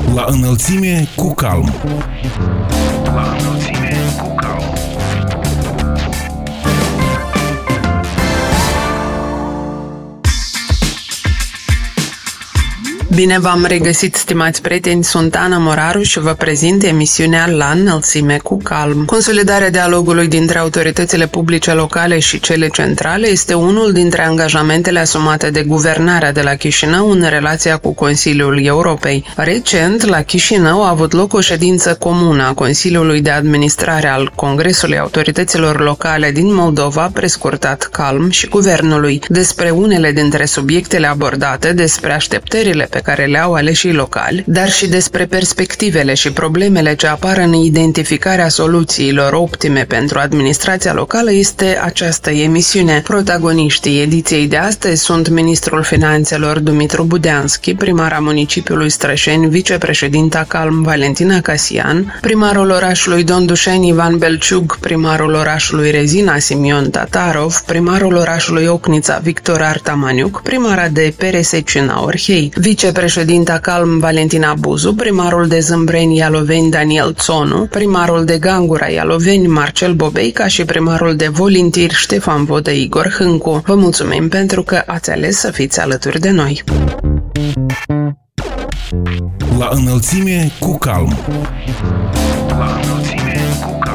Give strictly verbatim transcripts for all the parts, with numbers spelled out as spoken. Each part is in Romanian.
La înălțime cu calm. La înălțime cu calm. Bine v-am regăsit, stimați prieteni, sunt Ana Moraru și vă prezint emisiunea La înălțime cu calm. Consolidarea dialogului dintre autoritățile publice locale și cele centrale este unul dintre angajamentele asumate de guvernarea de la Chișinău în relația cu Consiliul Europei. Recent, la Chișinău a avut loc o ședință comună a Consiliului de Administrare al Congresului Autorităților Locale din Moldova, prescurtat CALM, și Guvernului, despre unele dintre subiectele abordate, despre așteptările pe care le au aleșii locali, dar și despre perspectivele și problemele ce apar în identificarea soluțiilor optime pentru administrația locală este această emisiune. Protagoniștii ediției de astăzi sunt Ministrul Finanțelor Dumitru Budeanski, primara municipiului Strășeni, vicepreședinta CALM Valentina Casian, primarul orașului Dondușeni Ivan Belciug, primarul orașului Rezina Simion Tatarov, primarul orașului Ocnița Victor Artamaniuc, primara de P R S Cina Orhei, vicepreședinta CALM Valentina Buzu, primarul de Zâmbreni Ialoveni Daniel Țonu, primarul de Gangura Ialoveni Marcel Bobeica și primarul de Volintir Ștefan Vodă Igor Hâncu. Vă mulțumim pentru că ați ales să fiți alături de noi. La înălțime cu calm. La înălțime cu calm.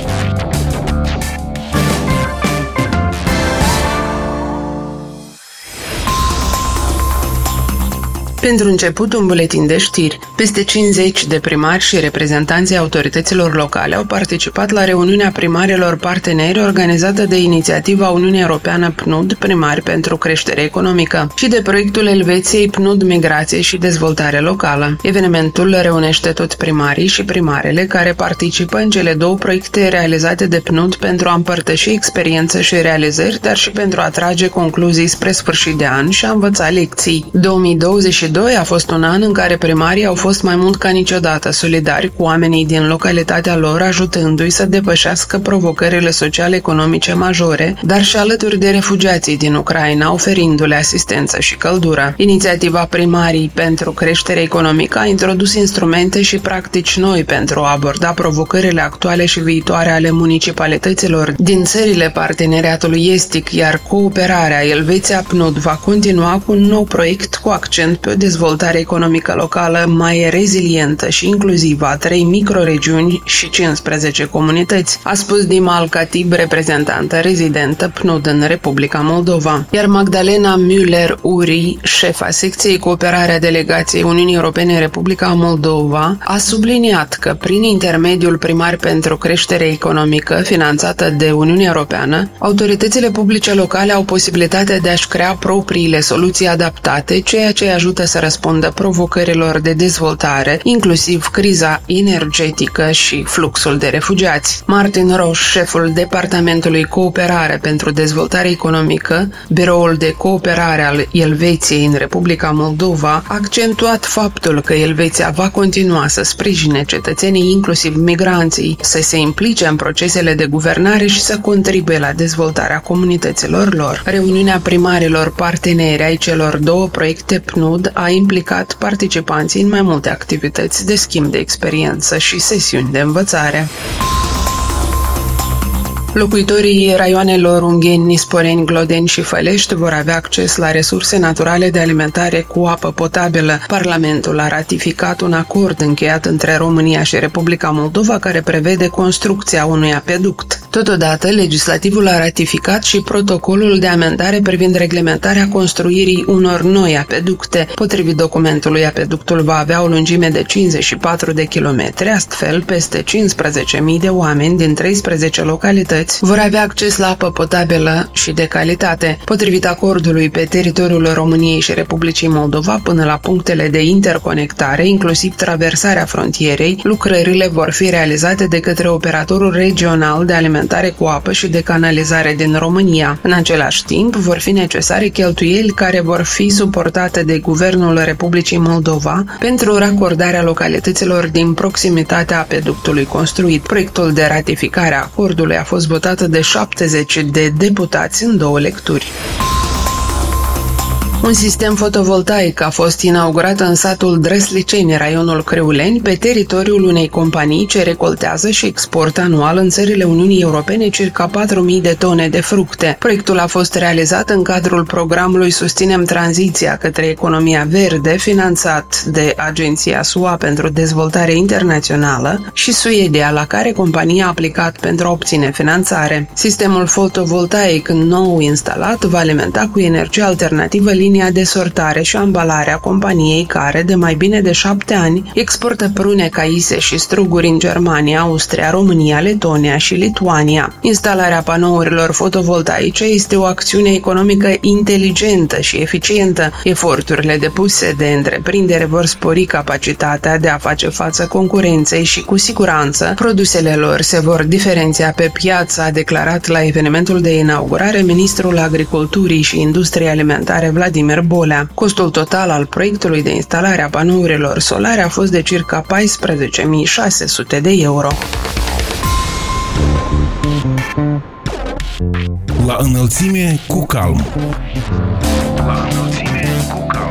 Pentru început, un buletin de știri. Peste cincizeci de primari și reprezentanții autorităților locale au participat la reuniunea primarilor parteneri organizată de inițiativa Uniunea Europeană P N U D, Primari pentru Creștere Economică, și de proiectul Elveției P N U D Migrație și Dezvoltare Locală. Evenimentul reunește toți primarii și primarele care participă în cele două proiecte realizate de P N U D pentru a împărtăși experiențe și realizări, dar și pentru a trage concluzii spre sfârșit de an și a învăța lecții. două mii douăzeci și doi a fost un an în care primarii au fost mai mult ca niciodată solidari cu oamenii din localitatea lor, ajutându-i să depășească provocările social-economice majore, dar și alături de refugiații din Ucraina, oferindu-le asistență și căldură. Inițiativa Primarii pentru Creștere Economică a introdus instrumente și practici noi pentru a aborda provocările actuale și viitoare ale municipalităților din țările parteneriatului estic, iar cooperarea Elveția P N U D va continua cu un nou proiect cu accent pe o dezvoltare economică locală mai rezilientă și inclusivă a trei microregiuni și cincisprezece comunități, a spus Dima Alcatib, reprezentantă rezidentă P N U D în Republica Moldova. Iar Magdalena Müller-Uri, șefa secției cooperarea delegației Uniunii Europene în Republica Moldova, a subliniat că prin intermediul Primari pentru Creștere Economică, finanțată de Uniunea Europeană, autoritățile publice locale au posibilitatea de a-și crea propriile soluții adaptate, ceea ce ajută să răspundă provocărilor de dezvoltare, inclusiv criza energetică și fluxul de refugiați. Martin Roș, șeful Departamentului Cooperare pentru Dezvoltare Economică, Biroul de Cooperare al Elveției în Republica Moldova, a accentuat faptul că Elveția va continua să sprijine cetățenii, inclusiv migranții, să se implice în procesele de guvernare și să contribuie la dezvoltarea comunităților lor. Reuniunea primarilor parteneri ai celor două proiecte P N U D a implicat participanții în mai multe activități de schimb de experiență și sesiuni de învățare. Locuitorii raioanelor Ungheni, Nisporeni, Glodeni și Fălești vor avea acces la resurse naturale de alimentare cu apă potabilă. Parlamentul a ratificat un acord încheiat între România și Republica Moldova care prevede construcția unui apeduct. Totodată, legislativul a ratificat și protocolul de amendare privind reglementarea construirii unor noi apeducte. Potrivit documentului, apeductul va avea o lungime de cincizeci și patru de kilometri, astfel peste cincisprezece mii de oameni din treisprezece localități vor avea acces la apă potabilă și de calitate. Potrivit acordului, pe teritoriul României și Republicii Moldova, până la punctele de interconectare, inclusiv traversarea frontierei, lucrările vor fi realizate de către operatorul regional de alimentare cu apă și de canalizare din România. În același timp, vor fi necesare cheltuieli care vor fi suportate de Guvernul Republicii Moldova pentru racordarea localităților din proximitatea apeductului construit. Proiectul de ratificare a acordului a fost votată de șaptezeci de deputați în două lecturi. Un sistem fotovoltaic a fost inaugurat în satul Drăsliceni, raionul Creuleni, pe teritoriul unei companii ce recoltează și exportă anual în țările Uniunii Europene circa patru mii de tone de fructe. Proiectul a fost realizat în cadrul programului Susținem tranziția către economia verde, finanțat de Agenția S U A pentru Dezvoltare Internațională și Suedia, la care compania a aplicat pentru a obține finanțare. Sistemul fotovoltaic nou instalat va alimenta cu energie alternativă linia de sortare și ambalare a companiei care, de mai bine de șapte ani, exportă prune, caise și struguri în Germania, Austria, România, Letonia și Lituania. Instalarea panourilor fotovoltaice este o acțiune economică inteligentă și eficientă. Eforturile depuse de întreprindere vor spori capacitatea de a face față concurenței și, cu siguranță, produsele lor se vor diferenția pe piață, a declarat la evenimentul de inaugurare ministrul Agriculturii și Industriei Alimentare Vladimir Bolea. Costul total al proiectului de instalare a panourilor solare a fost de circa paisprezece mii șase sute de euro. La înălțime cu calm. La înălțime cu calm.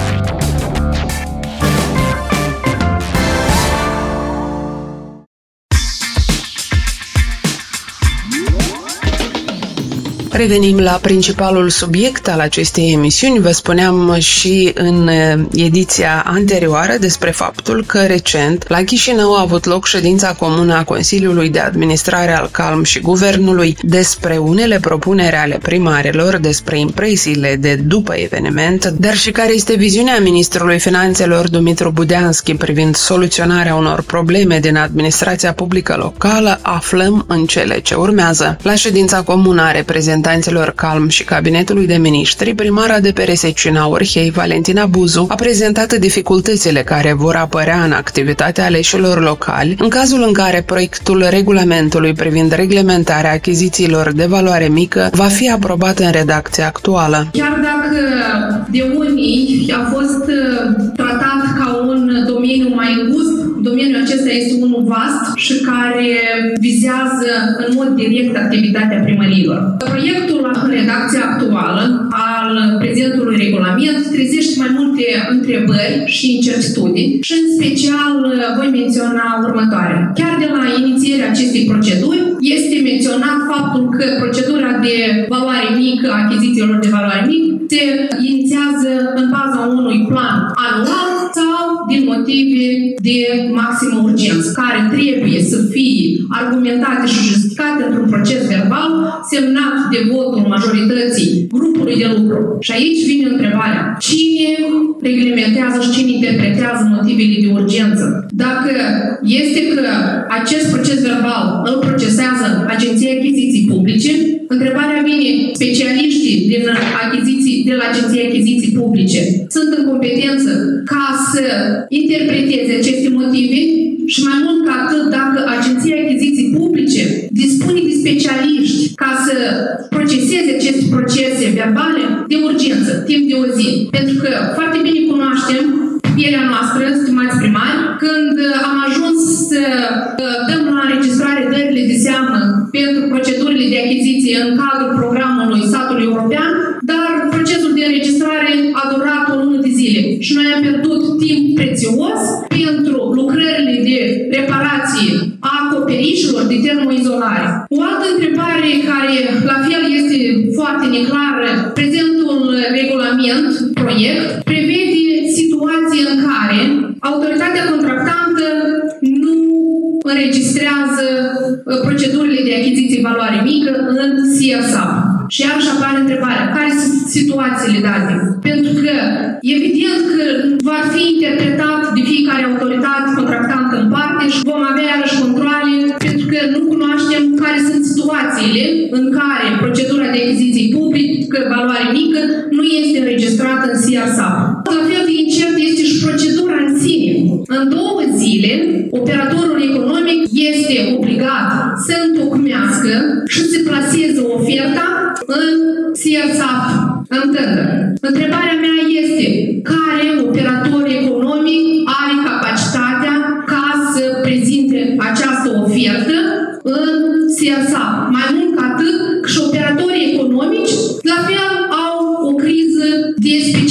Revenim la principalul subiect al acestei emisiuni. Vă spuneam și în ediția anterioară despre faptul că recent la Chișinău a avut loc ședința comună a Consiliului de Administrare al Calm și Guvernului despre unele propuneri ale primarilor, despre impresiile de după eveniment, dar și care este viziunea ministrului Finanțelor Dumitru Budeanski privind soluționarea unor probleme din administrația publică locală, aflăm în cele ce urmează. La ședința comună a reprezentanților Calm și Cabinetului de Miniștri, primara de P R S Cina Orhei, Valentina Buzu, a prezentat dificultățile care vor apărea în activitatea aleșilor locali în cazul în care proiectul regulamentului privind reglementarea achizițiilor de valoare mică va fi aprobat în redacția actuală. Chiar dacă de unii a fost tratat ca un domeniu mai îngust, domeniul acesta este unul vast și care vizează în mod direct activitatea primăriilor. Proiectul în redacția actuală al prezentului regulament trezește mai multe întrebări și incertitudini și în special voi menționa următoarea. Chiar de la inițierea acestei proceduri este menționat faptul că procedura de valoare mică, achizițiilor de valoare mică, se inițiază în baza unui plan anual sau din motive de maximă urgență, care trebuie să fie argumentate și justificate într-un proces verbal semnat de votul majorității grupului de lucru. Și aici vine întrebarea: cine reglementează și cine interpretează motivele de urgență? Dacă este că acest proces verbal îl procesează Agenția Achiziții Publice, întrebarea vine: specialiștii din achiziții, de la Agenția Achiziții Publice sunt în competență ca să interpreteze aceste motive? Și mai mult ca atât, dacă Agenția Achiziții Publice dispune de specialiști ca să proceseze aceste procese verbale de urgență, timp de o zi. Pentru că foarte bine cunoaștem pielea noastră, stimați primari, când am ajuns să dăm la înregistrare dările de seamă pentru procedurile de achiziție în cadrul programului statului european, dar procesul de înregistrare a durat o lună de zile și noi am pierdut timp prețios pentru lucrările de reparație a acoperișilor de termoizolare. O altă întrebare care la fel este foarte neclară: prezentul regulament, proiect, prevede situații în care autoritatea contractantă nu înregistrează procedurile de achiziție valoare mică în S I A S A P. Și iarăși apare întrebarea: care sunt situațiile date? Pentru că evident că va fi interpretat de fiecare autoritate contractantă în parte și vom avea iarăși controale, pentru că nu cunoaștem care sunt situațiile în care procedura de achiziții publică valoare mică nu este înregistrată în S I A S A P. La fel de incert este și procedura în sine. În două zile, operatorul economic este obligat să întocmească și să plaseze oferta în S I A S A P, în tender. Întrebarea mea este: care operator economic are capacitatea ca să prezinte această ofertă în S I A S A P? Mai mult ca atât, și operatorii economici la fel au o criză de specialitate.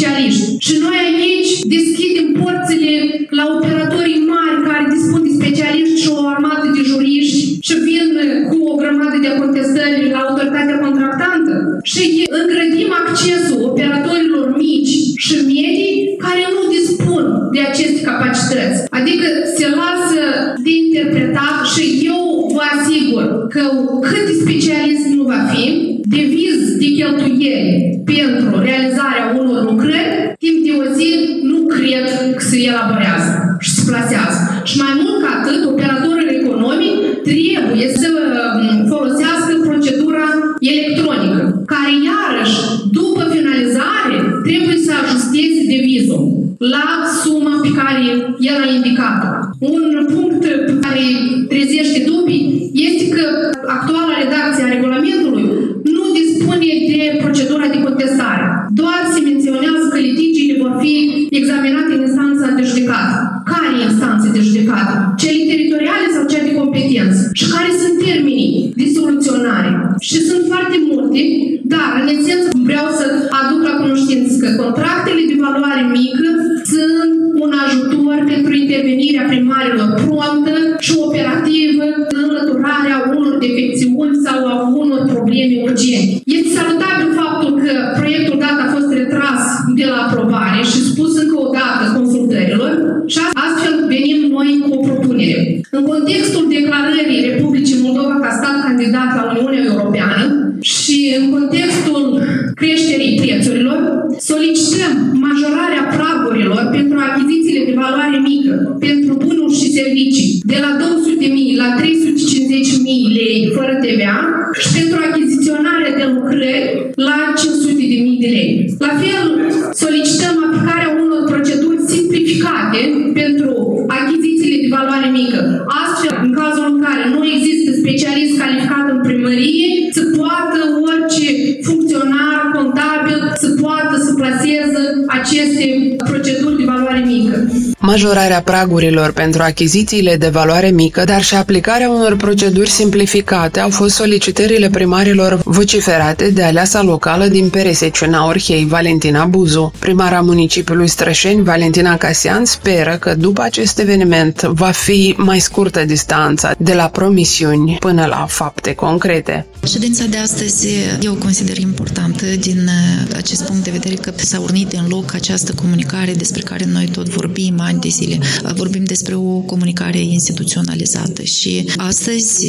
deschidem porțile la operatorii mari care dispun de specialiști și o armată de juriști și vin cu o grămadă de contestări la autoritatea contractantă și îngrădim accesul operatorilor mici și medii care nu dispun de aceste capacități. Adică se lasă de interpretat și eu vă asigur că cât de specialist nu va fi, deviz de cheltuieli pentru realizarea unor lucrări, timp de o zi nu cred că se elaborează și se plasează. Și mai mult ca atât, operatorul economic trebuie să folosească procedura electronică, care iarăși, după finalizare, trebuie să ajusteze devizul la suma pe care el a indicat-o. Un punct care trezește dubii este că actuala redacție a regulamentului nu dispune de procedura de contestare. Doar se menționează că litigiile vor fi examinate în instanța de judecată. Care instanțe de judecată? Cele teritoriale sau cele de competență? Și care sunt termenii de soluționare? Și sunt foarte multe, dar în esență vreau să aduc la cunoștință că contractele de valoare mică sunt un ajutor pentru intervenirea primarilor promptă și operativă în înlăturarea unor defecțiuni sau a unor probleme urgente. Este salutabil faptul că proiectul dat a fost retras de la aprobare și spus încă o dată consultărilor și astfel venim noi cu o propunere. În contextul declarării Republicii Moldova ca stat candidat la Uniunea Europeană și în contextul creșterii prețurilor, solicităm majorarea pragurilor pentru achizițiile de valoare mică, pentru bunuri și servicii, de la două sute de mii la trei sute cincizeci de mii lei fără T V A și pentru achiziționarea de lucrări la cinci sute de mii de lei. La fel, solicităm aplicarea unor proceduri simplificate pentru achizițiile de valoare mică. Astfel, în cazul în care nu există specialist calificat în primărie, să poată orice funcționar contabil să poată să plaseze aceste proceduri de valoare mică. Majorarea pragurilor pentru achizițiile de valoare mică, dar și aplicarea unor proceduri simplificate au fost solicitările primarilor vociferate de aleasa locală din Peresecina Orhei, Valentina Buzu. Primara municipiului Strășeni, Valentina Casian, speră că după acest eveniment va fi mai scurtă distanța de la promisiuni până la fapte concrete. Ședința de astăzi eu consider importantă din acest punct de vedere că s-a urnit în loc această comunicare despre care noi tot vorbim ani de zile. Vorbim despre o comunicare instituționalizată și astăzi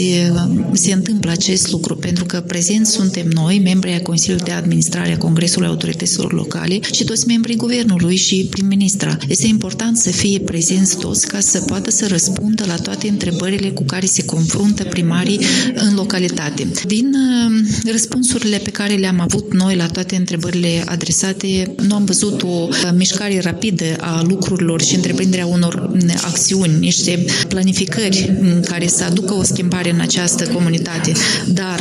se întâmplă acest lucru pentru că prezenți suntem noi, membrii ai Consiliului de Administrare a Congresului Autorităților Locale și toți membrii Guvernului și prim-ministra. Este important să fie prezenți toți ca să poată să răspundă la toate întrebările cu care se confruntă primarii în localitate. Din răspunsurile pe care le-am avut noi la toate întrebările adresate, nu am văzut o mișcare rapidă a lucrurilor și întreprinderea unor acțiuni, niște planificări care să aducă o schimbare în această comunitate. Dar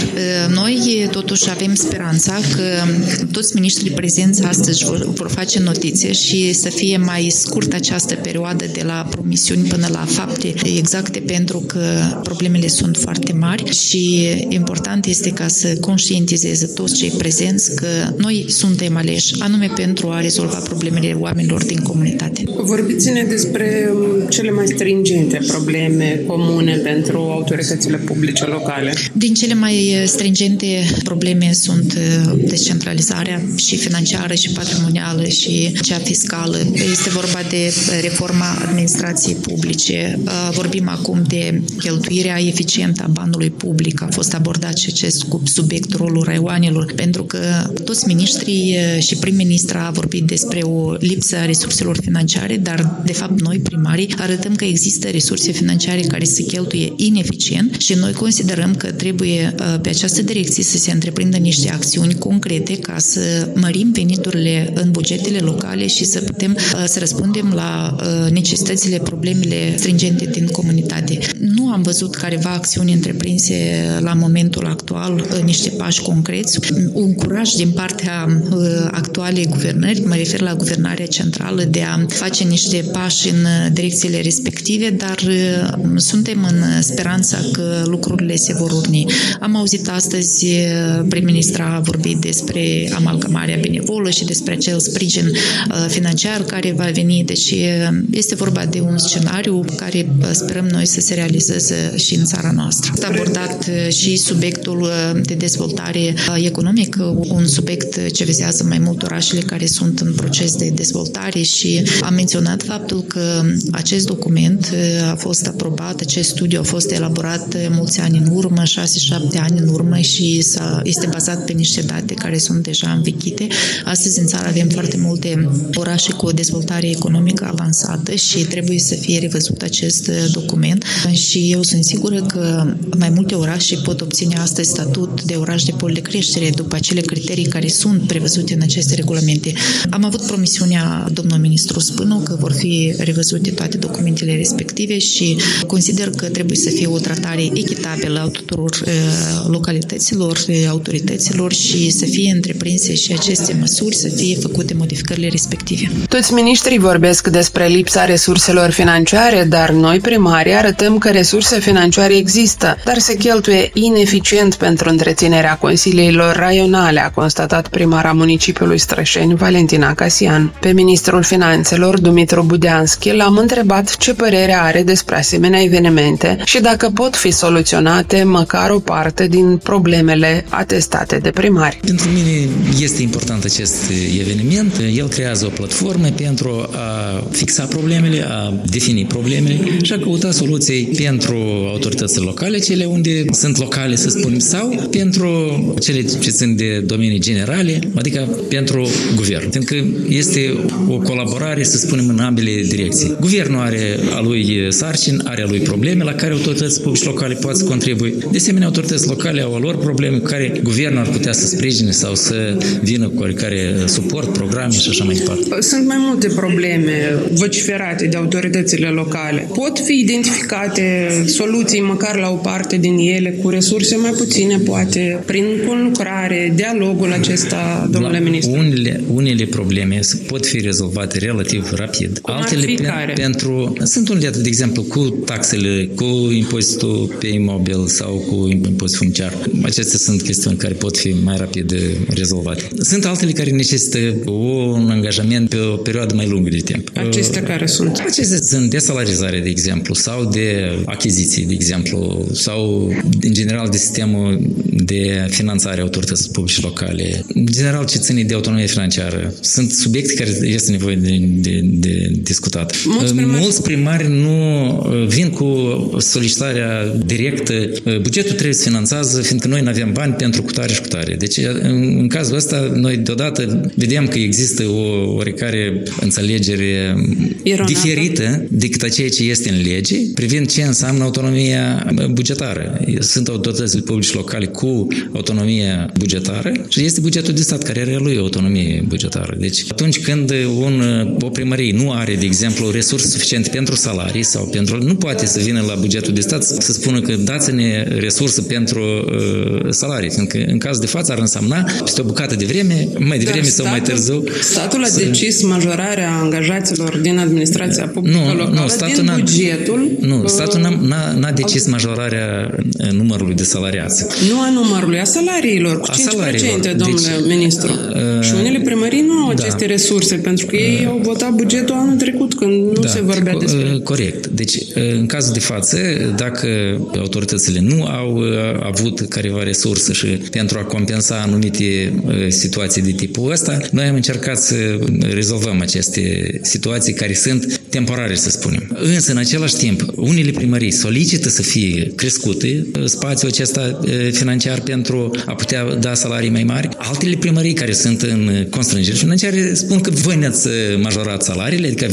noi totuși avem speranța că toți miniștrii prezenți astăzi vor, vor face notițe și să fie mai scurtă această perioadă de la promisiuni până la fapte exacte, pentru că problemele sunt foarte mari și important este ca să conștientizeze toți cei prezenți că noi suntem aleși anume pentru a rezolva problemele oamenilor din comunitate. Vorbiți-ne despre cele mai stringente probleme comune pentru autoritățile publice locale. Din cele mai stringente probleme sunt descentralizarea și financiară și patrimonială și cea fiscală. Este vorba de reforma administrației publice. Vorbim acum de cheltuirea eficientă a banului public. A fost abordat și acest subiect, rolul raioanelor, pentru că toți miniștrii și prim-ministra a vorbit despre o lipsă a resurselor financiare, dar de fapt noi, primarii, arătăm că există resurse financiare care se cheltuie ineficient și noi considerăm că trebuie pe această direcție să se întreprindă niște acțiuni concrete ca să mărim veniturile în bugetele locale și să putem să răspundem la necesitățile, problemele stringente din comunitate. Nu am văzut careva acțiuni întreprinse la momentul actual actual niște pași concreți, un curaj din partea actualei guvernări, mă refer la guvernarea centrală, de a face niște pași în direcțiile respective, dar suntem în speranța că lucrurile se vor urni. Am auzit astăzi prim-ministra a vorbit despre amalgamarea benevolă și despre acel sprijin financiar care va veni, deci este vorba de un scenariu care sperăm noi să se realizeze și în țara noastră. S-a abordat și subiectul de dezvoltare economică, un subiect ce vizează mai mult orașele care sunt în proces de dezvoltare și am menționat faptul că acest document a fost aprobat, acest studiu a fost elaborat mulți ani în urmă, șase șapte ani în urmă și este bazat pe niște date care sunt deja învechite. Astăzi în țară avem foarte multe orașe cu o dezvoltare economică avansată și trebuie să fie revăzut acest document și eu sunt sigură că mai multe orașe pot obține astăzi statut de oraș de pol de creștere după acele criterii care sunt prevăzute în aceste regulamente. Am avut promisiunea domnului ministru Spânu că vor fi revăzute toate documentele respective și consider că trebuie să fie o tratare echitabilă a tuturor localităților, autorităților și să fie întreprinse și aceste măsuri, să fie făcute modificările respective. Toți miniștrii vorbesc despre lipsa resurselor financiare, dar noi, primarii, arătăm că resurse financiare există, dar se cheltuie ineficient pentru întreținerea consiliilor raionale, a constatat primara municipiului Strășeni, Valentina Casian. Pe ministrul finanțelor, Dumitru Budeanski, l-am întrebat ce părere are despre asemenea evenimente și dacă pot fi soluționate măcar o parte din problemele atestate de primari. Pentru mine este important acest eveniment. El creează o platformă pentru a fixa problemele, a defini problemele și a căuta soluții pentru autoritățile locale, cele unde sunt locale, să spunem, sau pentru cele ce țin de domenii generale, adică pentru guvern. Pentru că este o colaborare, să spunem, în ambele direcții. Guvernul are a lui sarcini, are a lui probleme la care autorități publice locale pot să contribuie. De asemenea, autorități locale au a lor probleme cu care guvernul ar putea să sprijine sau să vină cu oricare suport, programe și așa mai departe. Sunt mai multe probleme vociferate de autoritățile locale. Pot fi identificate soluții măcar la o parte din ele cu resurse mai puține, poate, prin conlucrare, dialogul acesta, domnule la ministru? Unele, unele probleme pot fi rezolvate relativ rapid. Cum Altele ar fi pe, care? pentru... Sunt unele, de exemplu, cu taxele, cu impozitul pe imobil sau cu impozitul funciar. Acestea sunt chestiuni care pot fi mai rapid rezolvate. Sunt altele care necesită un angajament pe o perioadă mai lungă de timp. Acestea care sunt? Acestea sunt de salarizare, de exemplu, sau de achiziții, de exemplu, sau, în general, de sistemul de finanțare a autorităților publice locale. În general, ce ține de autonomie financiară. Sunt subiecte care este nevoie de, de, de discutat. Mulți primari... Mulți primari nu vin cu solicitarea directă. Bugetul trebuie să finanțează, fiindcă noi nu avem bani pentru cutare și cutare. Deci, în cazul ăsta, noi deodată vedem că există o oarecare înțelegere Ironată. diferită decât a ceea ce este în lege, privind ce înseamnă autonomia bugetară. Sunt autoritățile publice locale cu autonomie bugetară și este bugetul de stat care are lui autonomie bugetară. Deci, atunci când un, o primărie nu are, de exemplu, resurse suficiente pentru salarii sau pentru... nu poate să vină la bugetul de stat să spună că dați-ne resurse pentru uh, salarii, fiindcă în cazul de față ar însemna peste o bucată de vreme, mai devreme sau mai târziu. Statul a să... decis majorarea angajaților din administrația publică nu, locală nu, statul din n-a, bugetul... Nu, statul n-a, n-a, n-a decis majorarea numărului de salariați. Nu a numărului, a salariilor, cu a cinci la sută, salariilor. Domnule deci, ministru. Uh, și unele primării nu au da. aceste resurse, pentru că ei uh, au votat bugetul anul trecut, când nu da, se vorbea co- despre... Corect. Deci, în cazul de față, dacă autoritățile nu au avut careva resurse și pentru a compensa anumite situații de tipul ăsta, noi am încercat să rezolvăm aceste situații care sunt temporare, să spunem. Însă, în același timp, unele primării solicită să fie crescute spațiul acesta financiar pentru a putea da salarii mai mari. Altele primării care sunt în constrângeri financiare spun că voi ne-ați majorat salariile, adică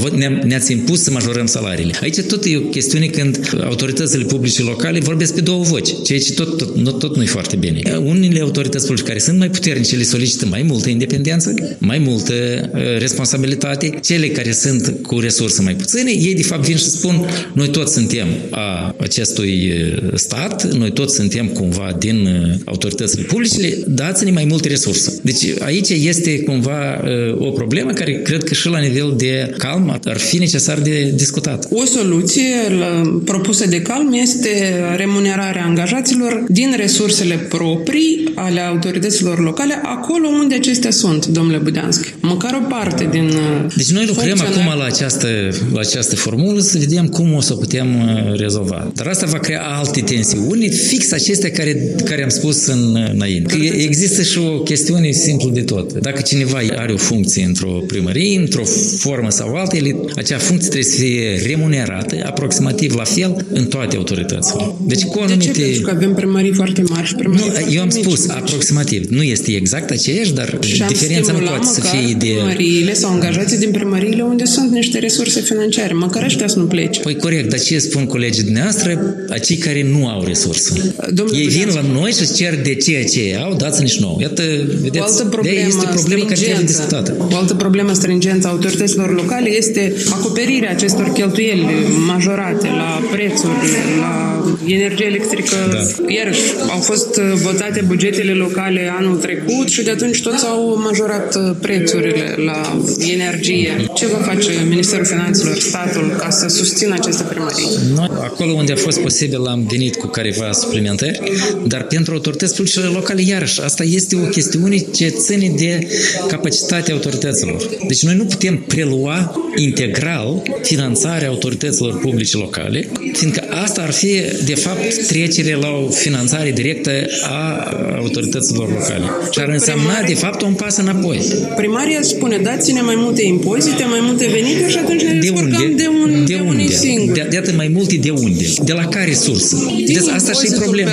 ne-ați impus să majorăm salariile. Aici tot e o chestiune când autoritățile publice locale vorbesc pe două voci, ceea ce tot, tot, tot, tot nu e foarte bine. Unele autorități publice care sunt mai puternice le solicită mai multă independență, mai multă uh, responsabilitate. Cele care sunt cu resurse mai puține, ei de fapt vin și spun noi toți suntem a acestui stat, noi toți suntem cumva din autoritățile publice, dați-ne mai multe resurse. Deci aici este cumva o problemă care cred că și la nivel de Calm ar fi necesar de discutat. O soluție propusă de Calm este remunerarea angajaților din resursele proprii ale autorităților locale, acolo unde acestea sunt, domnule Budeanschi. Măcar o parte din Deci noi lucrăm acum la această, la această formulă să vedem cum o să o putem rezolva. Dar asta va crea alte tensiuni, fix acestea care, care am spus în, înainte. Că există și o chestiune simplă de tot. Dacă cineva are o funcție într-o primărie, într-o formă sau alta, ele, acea funcție trebuie să fie remunerată aproximativ la fel în toate autoritățile. Deci cu anumite... De ce? Pentru că avem primării foarte mari și primării nu, foarte eu am mici. spus aproximativ. Nu este exact aceeași, dar și diferența nu poate să fie de... primăriile sau angajații din primăriile unde sunt niște resurse financiare. Măcar ăștia să nu plece. Păi corect, dar ce spun colegii dumneavoastră? Acei care nu au resurse. Domnule Ei vin la noi și cer de ceea ce au, dați-ne și nouă. Iată, vedeți, o altă problemă este o problemă care trebuie discutată. O altă problemă stringentă a autorităților locale este acoperirea acestor cheltuieli majorate la prețuri, la energie electrică. Da. Iarăși, au fost votate bugetele locale anul trecut și de atunci toți au majorat prețurile la energie. Ce va face Ministerul Finanțelor, statul, ca să susțină aceste primării? Noi, acolo unde a fost posibil, am venit cu careva suplimentari, dar pentru autorități publice locale, iarăși, asta este o chestiune ce ține de capacitatea autorităților. Deci noi nu putem prelua integral finanțarea autorităților publice locale, fiindcă asta ar fi, de fapt, trecere la o finanțare directă a autorităților locale. Și ar însemna, Primarii, de fapt, un pas înapoi. Primaria spune, dați-ne mai multe impozite, mai multe venituri și atunci ne descurcăm de, un, de, de unde? singur. De, de atât mai multe de unde? De la care sursă? Deci asta și e problema.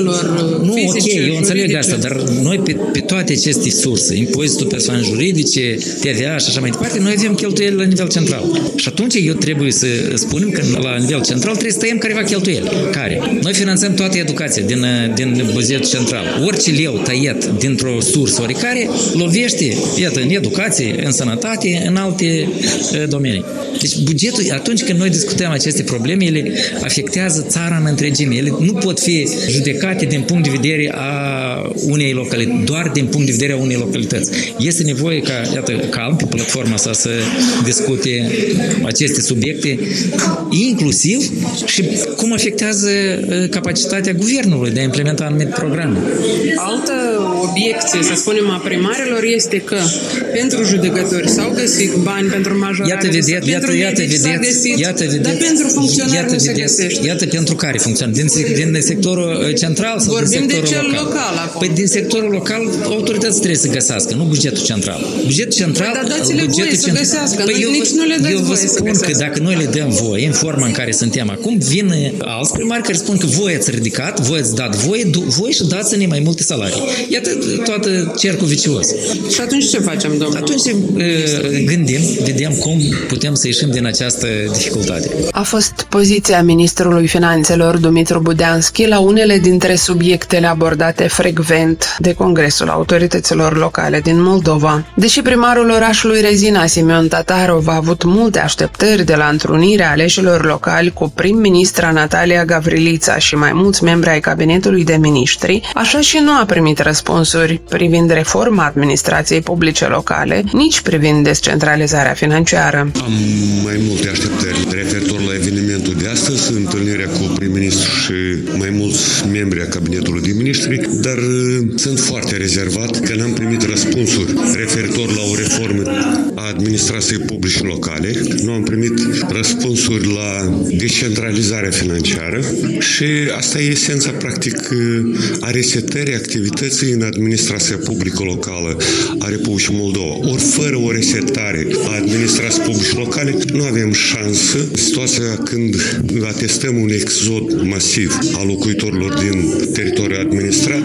Nu, fizice, ok, eu înțeleg juridice. Asta, dar noi pe, pe toate aceste surse, impozitul persoane juridice, T V A și așa mai departe, noi avem cheltuieli la nivel central. Și atunci eu trebuie să spunem că la nivel central trebuie să tăiem careva cheltuieli. Care? Noi finanțăm toată educația din, din bugetul central. Orice leu tăiet dintr-o sursă oricare lovește, iată, în educație, în sănătate, în alte uh, domenii. Deci bugetul, atunci când noi discutăm aceste probleme, ele afectează țara în întregime. Ele nu pot fi judecate din punct de vedere a unei localități, doar din punct de vedere a unei localități. Este nevoie ca, iată, Calm, pe platforma asta să discute aceste subiecte, inclusiv și cum afectează capacitatea guvernului de a implementa anumite programe. Altă obiecție, să spunem, a primarilor este că pentru judecători s-au găsit bani pentru majorare, iată, vedeți, iată, iată, vedeți, iată, vedeți, dar pentru funcționari iată, nu se vedeți, găsește. Iată pentru care funcționează. Din, din sectorul central sau Vorbim din sectorul de cel local? local acum. Păi din sectorul local autoritățile trebuie să găsească, nu bugetul central. Bugetul central... Păi, dar dați-le voie să găsească, păi noi eu, nici nu le dați eu vă voie să spun găsească. că dacă noi le dăm voie, în forma în care suntem acum, vin alți primari care spun că voi ați ridicat, voi ați dat voie, voi și dați-ne mai multe salarii. Iată toată cercul vicios. Și atunci ce facem, domnule? Atunci gândim, vedem cum putem să ieșim din această dificultate. A fost poziția Ministrului Finanțelor Dumitru Budeanschi la unele dintre subiectele abordate frecvent de Congresul Autorităților Locale din Moldova. Deși primarul orașului Rezina, Simeon Tatarov, a avut multe așteptări de la întrunirea aleșilor locali cu prim-ministra Natalia Gavrilița și mai mulți membri ai cabinetului de miniștri, așa și nu a primit răspunsuri privind reforma administrației publice locale, nici privind descentralizarea financiară. Am mai multe așteptări referitor la evenimentul de astăzi, întâlnirea cu prim-ministru și mai mulți membri ai cabinetului de miniștri, dar sunt foarte rezervat că n-am primit răspunsuri referitor la o reformă a administrației publice locale, nu am primit răspunsuri la descentralizarea financiară și asta e esența, practic, a resetării activității în administrația publică locală a Republicii Moldova. Ori fără o resetare a administrației publice locale, nu avem șansă. Situația când atestăm un exod masiv al locuitorilor din teritoriul administrat,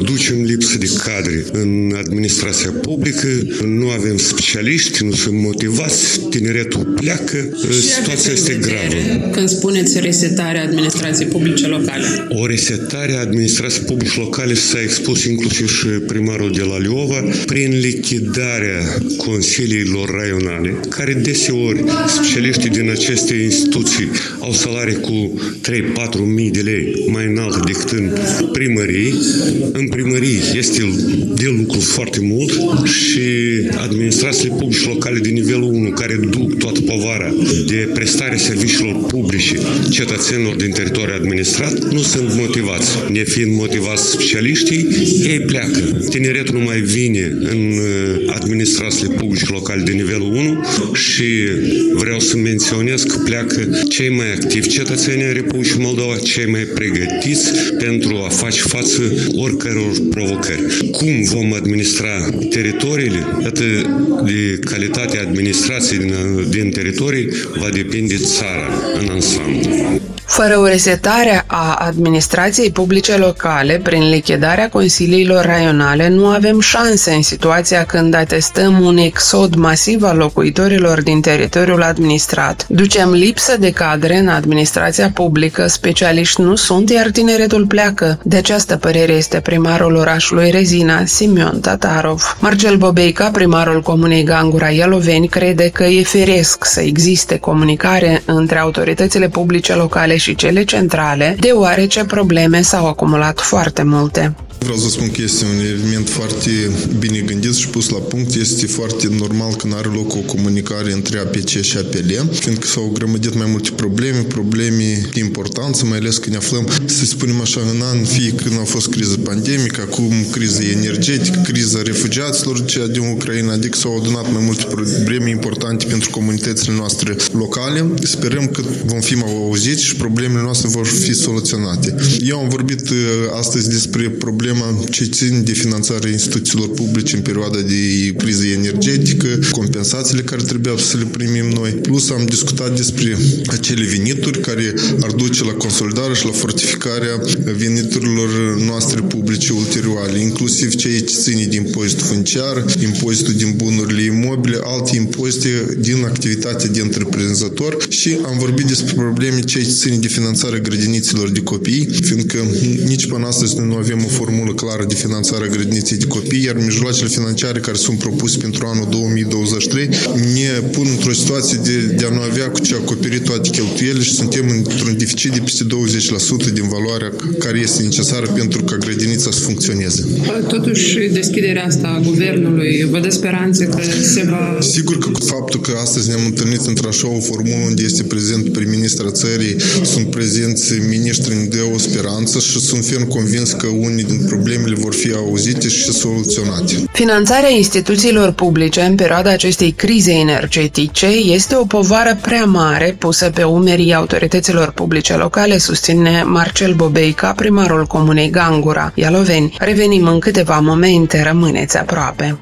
ducem lipsă de cadre în administrația publică, nu avem specialiști, nu sunt motivați, tineretul pleacă, situația este gravă. Când spuneți resetarea administrației publice locale? O resetare a administrației publice locale s-a expus inclusiv și primarul de la Leova prin lichidarea consiliilor raionale, care deseori specialiștii din aceste instituții au salarii cu trei-patru mii de lei mai înalt decât în primării. În primării este de lucru foarte mult și administrațiile publice locale de nivelul unu, care duc toată povara de prestare serviciilor publice cetățenilor din teritoriul administrat, nu sunt motivați. Nefiind motivați specialiștii, ei pleacă. Tineretul nu mai vine în administrațiile publice locale de nivelul unu și vreau să menționez că pleacă cei mai activi cetățeni ai Republicii Moldova, cei mai pregătiți pentru a face față oricăror provocări. Cum vom administra teritoriile, atât de calitatea administrației din, din teritorii, va depinde țara în ansamblu. Fără o resetare a administrației publice locale, prin lichidarea consiliilor raionale, nu avem șanse în situația când atestăm un exod masiv al locuitorilor din teritoriul administrat. Ducem lipsă de cadre în administrația publică, specialiști nu sunt, iar tineretul pleacă. De această părere este primarul orașului Rezina, Simion Tatarov. Marcel Bobeica, primarul comunei Gangura Ialoveni, crede că e firesc să existe comunicare între autoritățile publice locale și cele centrale, deoarece probleme s-au acumulat foarte multe. Vreau să spun că este un element foarte bine gândit și pus la punct. Este foarte normal că nu are loc o comunicare între A P C și A P L, fiindcă s-au grămădit mai multe probleme, probleme de importanță, mai ales că ne aflăm, să spunem așa, în an, fie când a fost criză pandemică, acum criză energetică, criza refugiaților cea din Ucraina, adică s-au adunat mai multe probleme importante pentru comunitățile noastre locale. Sperăm că vom fi mai auziți și problemele noastre vor fi soluționate. Eu am vorbit astăzi despre probleme ce țin de finanțarea instituțiilor publice în perioada de criză energetică, compensațiile care trebuiau să le primim noi. Plus am discutat despre acele venituri care ar duce la consolidarea și la fortificarea veniturilor noastre publice ulterioare, inclusiv cei ce ține de impozitul funciar, impozitul din bunurile imobile, alte impozite din activitatea de întreprinzător și am vorbit despre probleme ce ține de finanțarea grădiniților de copii, fiindcă nici până astăzi noi nu avem o formulă clară de finanțare a grădiniței de copii, iar mijloacele financiare care sunt propuse pentru anul două mii douăzeci și trei ne pun într-o situație de, de a nu avea cu ce acoperi toate cheltuielile și suntem într-un deficit de peste douăzeci la sută din valoarea care este necesară pentru ca grădinița să funcționeze. Totuși, deschiderea asta a guvernului, vă dă speranțe că se va... Sigur că cu faptul că astăzi ne-am întâlnit într-așa o formulă unde este prezent prim-ministra țării, sunt prezenți miniștri, îmi dă o speranță și sunt ferm convins că unii din problemele vor fi auzite și soluționate. Finanțarea instituțiilor publice în perioada acestei crize energetice este o povară prea mare pusă pe umerii autorităților publice locale, susține Marcel Bobeica, primarul comunei Gangura Ialoveni. Revenim în câteva momente, rămâneți aproape.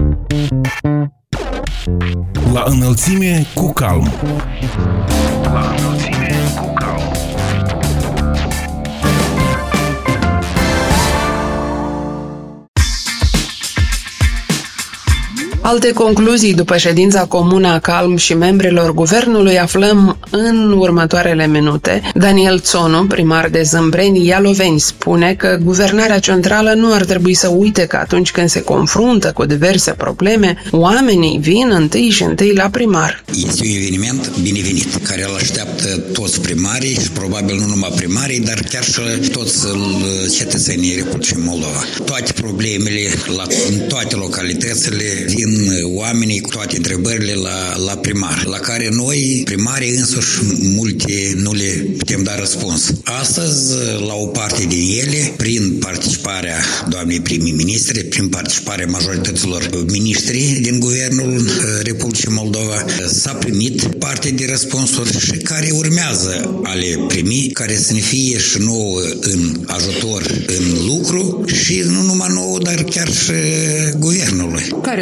La înălțime cu calm. La înălțime cu calm. Alte concluzii după ședința comună a Calm și membrilor guvernului aflăm în următoarele minute. Daniel Țonu, primar de Zâmbreni Ialoveni, spune că guvernarea centrală nu ar trebui să uite că atunci când se confruntă cu diverse probleme, oamenii vin întâi și întâi la primar. Este un eveniment binevenit, care îl așteaptă toți primarii și probabil nu numai primarii, dar chiar și toți cetățenii Republicii Moldova. Toate problemele, la, în toate localitățile, vin oamenii cu toate întrebările la, la primar, la care noi, primarii însuși, multe nu le putem da răspuns. Astăzi, la o parte din ele, prin participarea doamnei prim-ministre, prin participarea majorităților miniștri din Guvernul Republicii Moldova, s-a primit parte de răspunsuri și care urmează a le primi, care să ne fie și nouă în ajutor, în lucru și nu numai nouă, dar chiar și guvernului. Care sunt problemele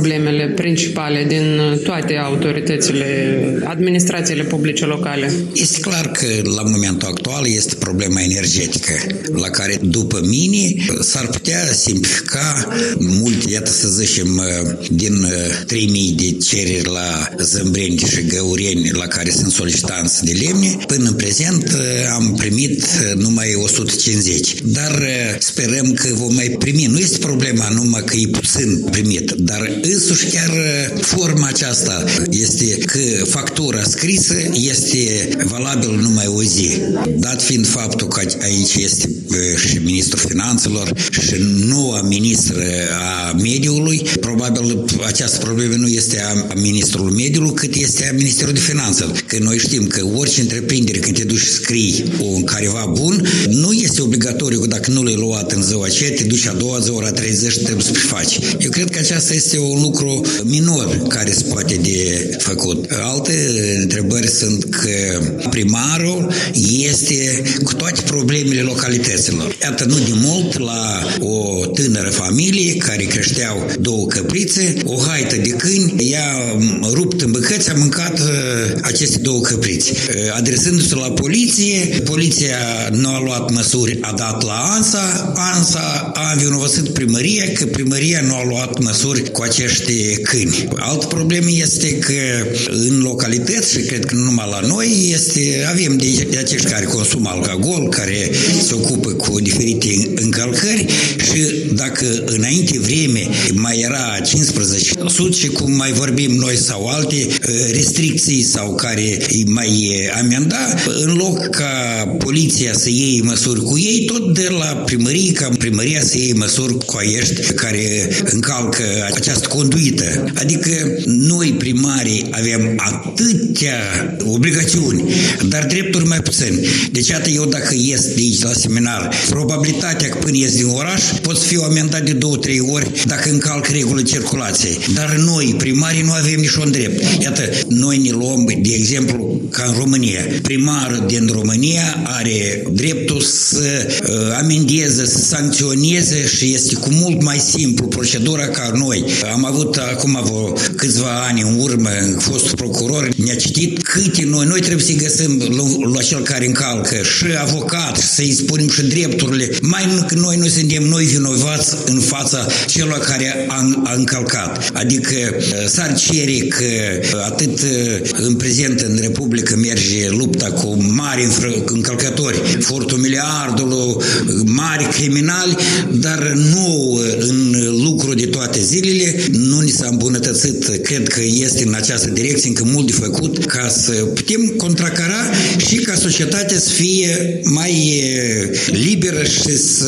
problemele principale din toate autoritățile, administrațiile publice locale? Este clar că la momentul actual este problema energetică, la care, după mine, s-ar putea simplifica mult, iată să zicem, din trei mii de cereri la Zâmbreni și Găureni, la care sunt solicitanți de lemne, până în prezent am primit numai o sută cincizeci. Dar sperăm că vom mai primi. Nu este problema numai că e puțin primit, dar însuși chiar forma aceasta este că factura scrisă este valabil numai o zi. Dat fiind faptul că aici este și Ministrul Finanțelor și noua ministră a Mediului, probabil această problemă nu este a Ministrului Mediului, cât este a Ministerului de Finanțe. Că noi știm că orice întreprindere, când te duci și scrii un careva bun, nu este obligatoriu că dacă nu l-ai luat în ziua aceea, te duci a doua zi, ora treizeci și trebuie să faci. Eu cred că aceasta este un lucru minor care se poate de făcut. Alte întrebări sunt că primarul este cu toate problemele localităților. Iată, nu de mult, la o tânără familie care creșteau două căprițe, o haită de câini, i-a rupt în bucăți, a mâncat aceste două căprițe. Adresându-se la poliție, poliția nu a luat măsuri, a dat la ANSA, ANSA a învinovățit primăria că primăria nu a luat măsuri cu acești câini. Altă problemă este că în localități, și cred că nu numai la noi, este, avem de, de acești care consumă alcool, care se ocupă cu diferite încălcări și dacă înainte vreme mai era cincisprezece la sută și cum mai vorbim noi sau alte restricții sau care îi mai amenda, în loc ca poliția să iei măsuri cu ei, tot de la primărie, ca primăria să iei măsuri cu acești care încalcă această conduită. Adică noi primarii avem atâtea obligațiuni, dar drepturi mai puțin. Deci atât eu dacă ies de aici la seminar, probabilitatea că până ies din oraș pot să fiu amendat de două, trei ori dacă încalc regulile circulației. Dar noi, primarii, nu avem niciun drept. Iată, noi ne luăm, de exemplu, ca în România. Primarul din România are dreptul să uh, amendeze, să sancționeze și este cu mult mai simplu procedura ca noi. Am avut acum vreo câțiva ani în urmă, fostul procuror ne-a citit câte noi, noi trebuie să-i găsim la, la cel care încalcă și avocat, să-i spunem și drepturile. Mai nu că noi nu suntem noi vinovați în fața celor care a, a încălcat. Adică s-ar cere că atât în prezent în Republică merge lupta cu mari încălcători, furtul miliardului, mari criminali, dar nu în lucru de toate zilele, nu ni s-a îmbunătățit. Cred că este în această direcție încă mult de făcut ca să putem contracara și ca societatea să fie mai liberă și să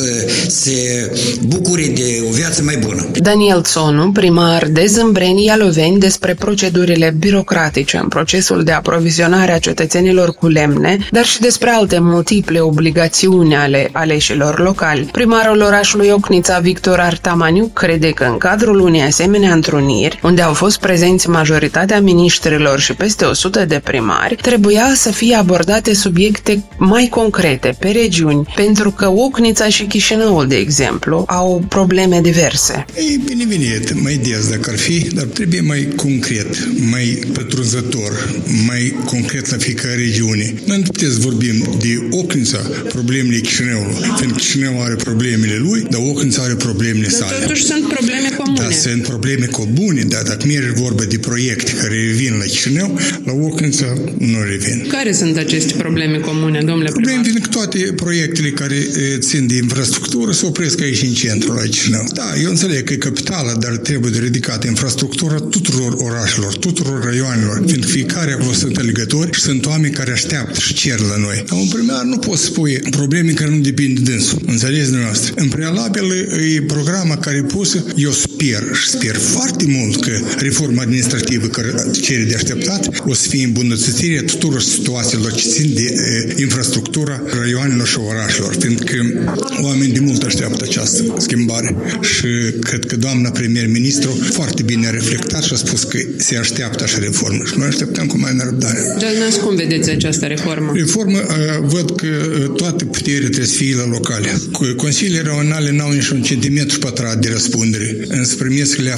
se bucure de o viață mai bună. Daniel Țonu, primar de Zâmbreni, Ialoveni, despre procedurile birocratice în procesul de aprovizionare a cetățenilor cu lemne, dar și despre alte multiple obligațiuni ale aleșilor locali. Primarul orașului Ocnița, Victor Artamaniu, crede că în cadrul unei asemenea întruniri, unde au fost prezenți majoritatea miniștrilor și peste o sută de primari, trebuia să fie abordate subiecte mai concrete, pe regiuni, pentru că Ocnița și Chișinăul, de exemplu, au probleme diverse. E binevenit, mai des dacă ar fi, dar trebuie mai concret, mai pătrunzător, mai concret la fiecare regiune. Noi nu putem să vorbim de Ocnița, problemele Chișinăului, fiindcă Chișinăul are problemele lui, dar Ocnița are problemele dar sale. Totuși sunt probleme comune. Da, sunt probleme comune, dar dacă merge vorba de proiecte care revin la Chișinău, la Ocnița nu revin. Care sunt aceste probleme comune, domnule Probleme primar? vin că toate proiectele care țin de infrastructură se opresc aici în centru, la Chișinău. Da, eu înțeleg că e capitală, dar trebuie de ridicată infrastructura tuturor orașelor, tuturor raioanelor, fiindcă fiecare acolo sunt alegători și sunt oameni care așteaptă și cer la noi. Dar un primar nu poți spune probleme care nu depind de dânsul. Înțelegeți dumneavoastră? În prealabil e programa care e pusă, eu sper și sper foarte mult că reforma administrativă care cere de așteptat o să fie îmbunătățirea tuturor situațiilor ce țin de e, infrastructura raioanelor și orașelor, fiindcă oamenii de mult așteaptă această schimbare și cred că doamna premier-ministru foarte bine a reflectat și a spus că se așteaptă așa reformă și noi așteptăm cu mai nerăbdare. Dar noi cum vedeți această reformă? Reformă, văd că toate puterile trebuie să fie la locale. Consiliile raionale n-au niciun centimetru pătrat de răspundere, însă primesc lea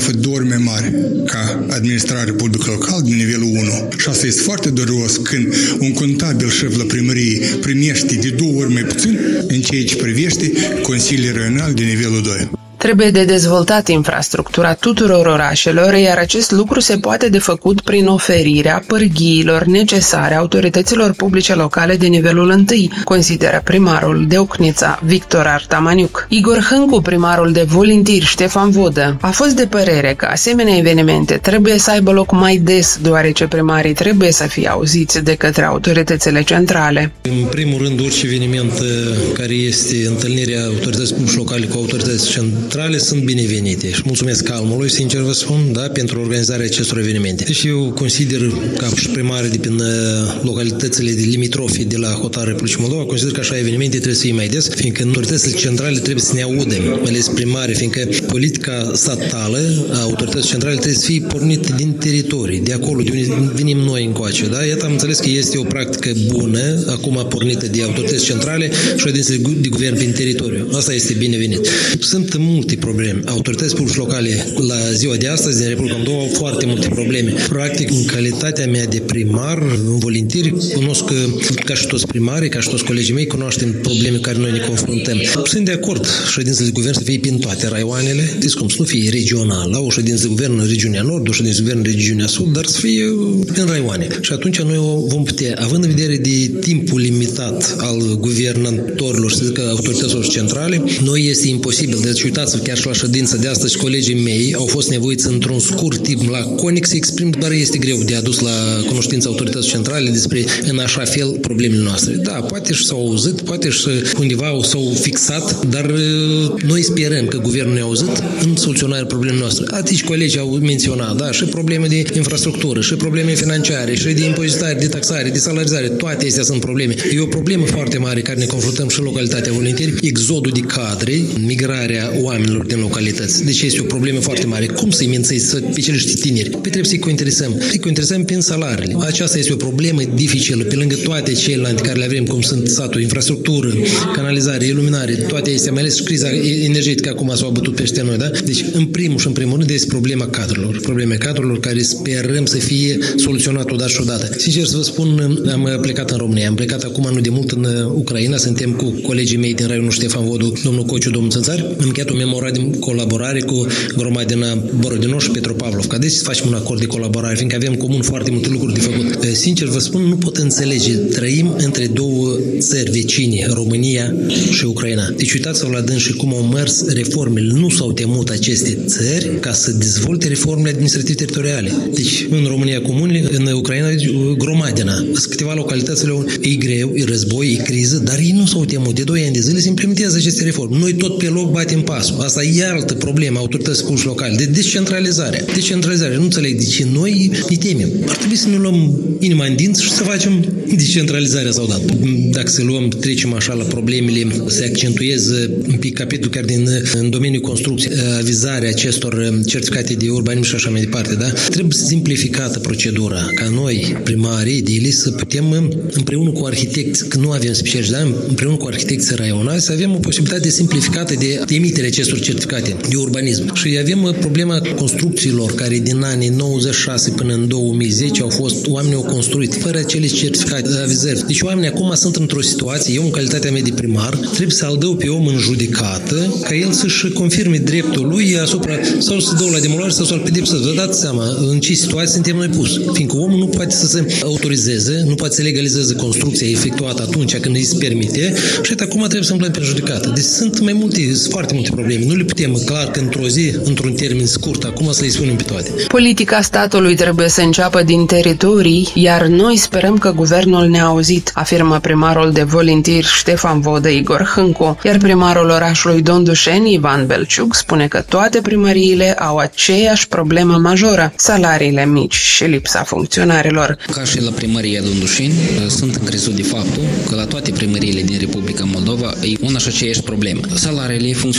fost două ori mai mare ca administrare publică locală din nivelul unu. Și asta este foarte dureros când un contabil șef la primărie primește de două ori mai puțin în ceea ce privește Consiliul Regional de nivelul doi. Trebuie de dezvoltat infrastructura tuturor orașelor, iar acest lucru se poate de făcut prin oferirea pârghiilor necesare autorităților publice locale de nivelul întâi, consideră primarul de Ocnița, Victor Artamaniuc. Igor Hâncu, primarul de Volintir, Ștefan Vodă, a fost de părere că asemenea evenimente trebuie să aibă loc mai des, deoarece primarii trebuie să fie auziți de către autoritățile centrale. În primul rând, orice eveniment care este întâlnirea autorității publice locale cu autorități centrale sunt binevenite și mulțumesc Calmului, sincer vă spun, da, pentru organizarea acestor evenimente. Deci eu consider, ca și primar de prin localitățile de limitrofe de la hotarea Republicii Moldova, consider că așa evenimente trebuie să fie mai des, fiindcă autoritățile centrale trebuie să ne audă, mai ales primare, fiindcă politica statală a autorității centrale trebuie să fie pornită din teritorii, de acolo, de unde venim noi încoace. Da? Iată, am înțeles că este o practică bună, acum pornită de autorități centrale și de, de guvern prin teritoriu. Asta este binevenit. Sunt multe probleme. Autorități publice locale la ziua de astăzi din Republica Moldova au foarte multe probleme. Practic, în calitatea mea de primar, în Volintiri, cunosc că, ca și toți primarii, ca și toți colegii mei, cunoaștem probleme care noi ne confruntăm. Sunt de acord, ședințele de guvern să fie prin toate raioanele, deci cum să nu fie regional, la o ședință de guvern în regiunea Nord, o ședință de guvern în regiunea Sud, dar să fie în raioane. Și atunci noi vom putea, având în vedere de timpul limitat al guvernatorilor și zic, autorităților centrale, noi este imposibil. Deci uitați, chiar și la ședința de astăzi, colegii mei au fost nevoiți într-un scurt timp laconic să exprim, dar este greu de adus la cunoștința autorității centrale despre în așa fel problemele noastre. Da, poate și s-au auzit, poate și undeva s-au fixat, dar noi sperăm că guvernul ne-a auzit în soluționarea problemelor noastre. Atici colegi au menționat, da, și probleme de infrastructură, și probleme financiare, și de impozitare, de taxare, de salarizare, toate astea sunt probleme. E o problemă foarte mare care ne confruntăm și în localitatea Volintiri, exodul de cadre, migrarea oamenilor din localități. Deci este o problemă foarte mare. Cum să-i mențești să specialiști tineri? Păi trebuie să-i cointeresăm. Să-i cointeresăm prin salariile. Aceasta este o problemă dificilă. Pe lângă toate celelalte care le avem, cum sunt satul, infrastructură, canalizare, iluminare, toate astea, mai ales criza energetică acum s-au abătut peste noi, da? Deci, în primul și în primul rând, este problema cadrelor. Problema cadrelor care sperăm să fie soluționat odată și odată. Sincer să vă spun, am plecat în România. Am plecat acum nu de mult în Ucraina. Suntem cu colegii mei din raionul Ștefan Vodu, domnul Cociu, domnul Țânțari. Am încheiat un memorandum de colaborare cu Gromadina Borodino și Petropavlovca. Deci să facem un acord de colaborare, fiindcă avem în comun foarte multe lucruri de făcut. Sincer vă spun, nu pot înțelege. Trăim între două țări vecine, România și Ucraina. Deci uitați-vă la dâns și cum au mers reformele. Nu s-au temut aceste țări ca să dezvolte reformele administrative teritoriale. Deci în România comunile, în Ucraina Gromadina. Sunt câteva localitățile, e greu, e război, e criză, dar ei nu s-au temut. De doi ani de zile se implementează aceste reforme. Noi tot pe loc batem pasul. Asta e altă problemă, autorități publice locale, de descentralizare. Descentralizare. Nu înțeleg de ce noi ne temem. Ar trebui să ne luăm inima în dinți și să facem descentralizarea sau dat. Dacă să luăm, trecem așa la problemele, se accentueze un pic capitolul chiar din în domeniul construcției, avizarea acestor certificate de urbanism și așa mai departe, da? Trebuie simplificată procedura, ca noi, primarii, edilii, să putem împreună cu arhitecți, că nu avem specialiști, da? Împreună cu arhitecții raionali, să avem o posibilitate simplificată de emitere acestor certificate de urbanism. Și avem problema construcțiilor care din anii nouăzeci și șase până în două mii zece au fost, oamenii au construit fără acele certificate de avizări. Deci oamenii acum sunt într-o situație, eu în calitatea mea de primar, trebuie să-l dau pe om în judecată ca el să-și confirme dreptul lui asupra, sau să dau la demolare sau să-l pedepsă. Vă dați seama în ce situație suntem noi pus. Fiindcă omul nu poate să se autorizeze, nu poate să legalizeze construcția efectuată atunci când îi se permite și acum trebuie să împlăm pe judecată. Deci sunt mai multe, sunt foarte multe probleme. Nu le putem, clar, că într-o zi, într-un termen scurt, acum să le spunem pe toate. Politica statului trebuie să înceapă din teritorii, iar noi sperăm că guvernul ne-a auzit, afirmă primarul de Volintiri Ștefan Vodă Igor Hâncu, iar primarul orașului Dondușeni Ivan Belciuc spune că toate primăriile au aceeași problemă majoră, salariile mici și lipsa funcționarilor. Ca și la primăria Dondușeni, sunt încrezut de faptul că la toate primăriile din Republica Moldova e una și aceeași problemă. Salariile funcționarilor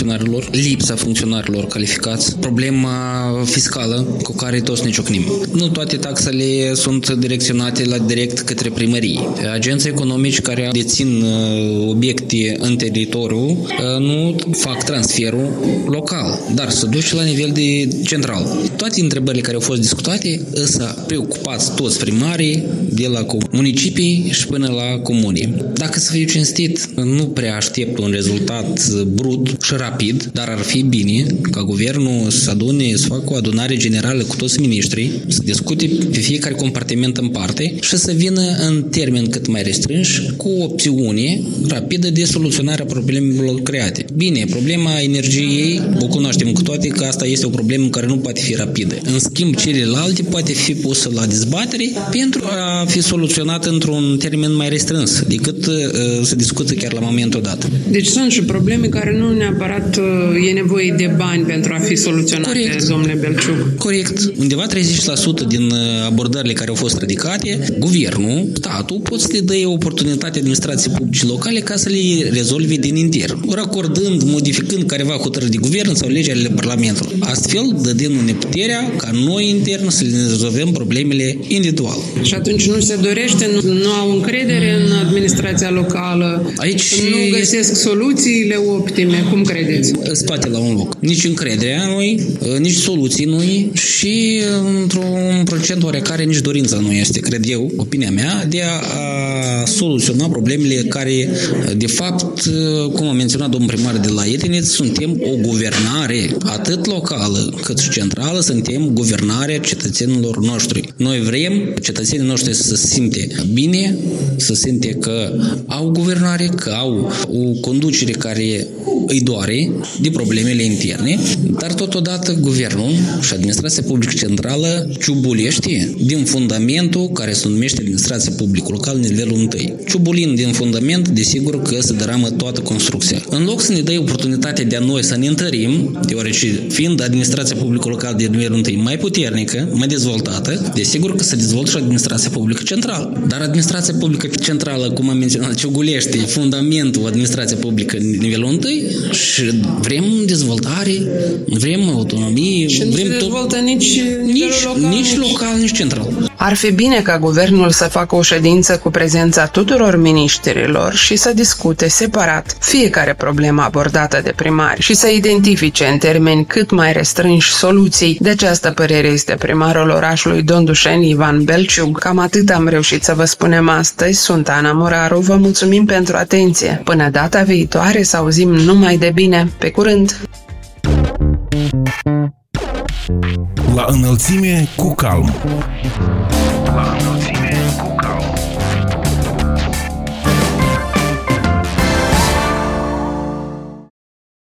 funcționarilor, lipsa funcționarilor calificați, problema fiscală cu care toți ne ciocnim. Nu toate taxele sunt direcționate la direct către primării. Agenții economici care dețin obiecte în teritoriu nu fac transferul local, dar se duce la nivel de central. Toate întrebările care au fost discutate însă preocupați toți primarii de la municipii și până la comune. Dacă să fiu cinstit, nu prea aștept un rezultat brut și rapid, dar ar fi bine ca guvernul să adune, să facă o adunare generală cu toți miniștrii, să discute pe fiecare compartiment în parte și să vină în termen cât mai restrânși cu o opțiune rapidă de soluționare a problemelor create. Bine, problema energiei, o cunoaștem cu toate că asta este o problemă care nu poate fi rapidă. În schimb, celelalte poate fi pusă la dezbatere pentru a fi soluționată într-un termen mai restrâns decât uh, să discută chiar la momentul dat. Deci sunt și probleme care nu neapărat uh, e nevoie de bani pentru a fi soluționate, corect, domnule Belciug. Corect. Undeva treizeci la sută din abordările care au fost ridicate, guvernul, statul, pot să le dă oportunitate administrației publice locale ca să le rezolve din intern, racordând, modificând careva hotărâri de guvern sau legi ale Parlamentului. Astfel, dădându-ne puterea ca noi intern să le rezolvăm problemele individual. Și atunci nu se dorește, nu, nu au încredere în administrația locală, aici nu găsesc este... soluțiile optime, cum credeți? Spate la un loc. Nici încrederea noi, nici soluții noi și într-un procent oarecare nici dorința nu este, cred eu, opinia mea, de a soluționa problemele care, de fapt, cum a menționat domnul primar de la Eteniț, suntem o guvernare, atât locală cât și centrală, suntem guvernarea cetățenilor noștri. Noi vrem cetățenii noștri să se simte bine, să se simte că au guvernare, că au o conducere care îi doare de problemele interne, dar totodată guvernul și administrația publică centrală ciubulește din fundamentul care se numește administrația publică locală nivelul întâi. Ciubulind din fundament, desigur că se dăramă toată construcția. În loc să ne dă oportunitatea de a noi să ne întărim, deoarece fiind administrația publică locală de nivelul întâi mai puternică, mai dezvoltată, desigur că se dezvoltă și administrația publică centrală. Dar administrația publică centrală, cum am menționat, ciugulește fundamentul administrației publică nivelul întâi și vrem dezvoltare, vrem autonomie, și vrem nu se dezvoltă tot... nici, nici, local, nici local, nici central. Ar fi bine ca guvernul să facă o ședință cu prezența tuturor miniștrilor și să discute separat fiecare problemă abordată de primari și să identifice în termeni cât mai restrânși soluții. De această părere este primarul orașului Dondușeni, Ivan Belciug. Cam atât am reușit să vă spunem astăzi. Sunt Ana Moraru, vă mulțumim pentru atenție. Până data viitoare să auzim numai de bine. Pe curând! La înălțime cu calm. La